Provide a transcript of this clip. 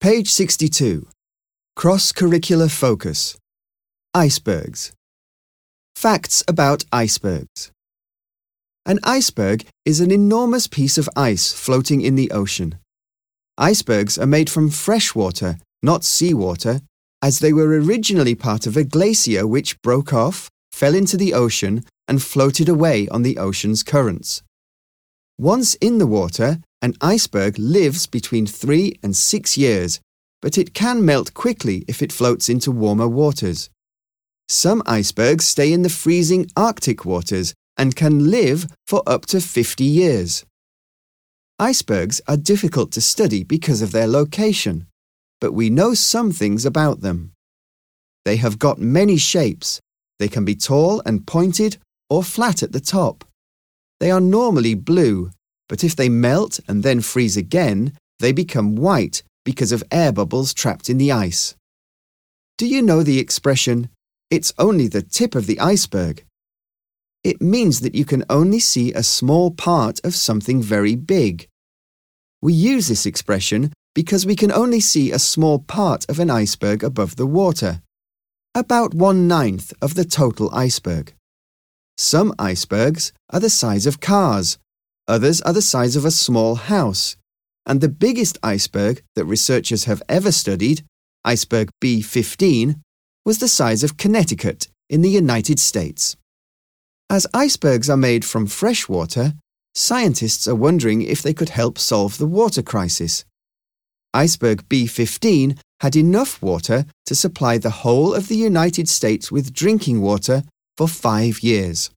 Page 62. Cross-curricular focus. Icebergs. Facts about icebergs. An iceberg is an enormous piece of ice floating in the ocean. Icebergs are made from fresh water, not seawater, as they were originally part of a glacier which broke off, fell into the ocean, and floated away on the ocean's currents. Once in the water, an iceberg lives between 3 and 6 years, but it can melt quickly if it floats into warmer waters. Some icebergs stay in the freezing Arctic waters and can live for up to 50 years. Icebergs are difficult to study because of their location, but we know some things about them. They have got many shapes. They can be tall and pointed or flat at the top. They are normally blue, but if they melt and then freeze again, they become white because of air bubbles trapped in the ice. Do you know the expression, "It's only the tip of the iceberg"? It means that you can only see a small part of something very big. We use this expression because we can only see a small part of an iceberg above the water, about 1/9 of the total iceberg. Some icebergs are the size of cars, others are the size of a small house, and the biggest iceberg that researchers have ever studied, iceberg B15, was the size of Connecticut in the United States. As icebergs are made from fresh water, scientists are wondering if they could help solve the water crisis. Iceberg B15 had enough water to supply the whole of the United States with drinking water for 5 years.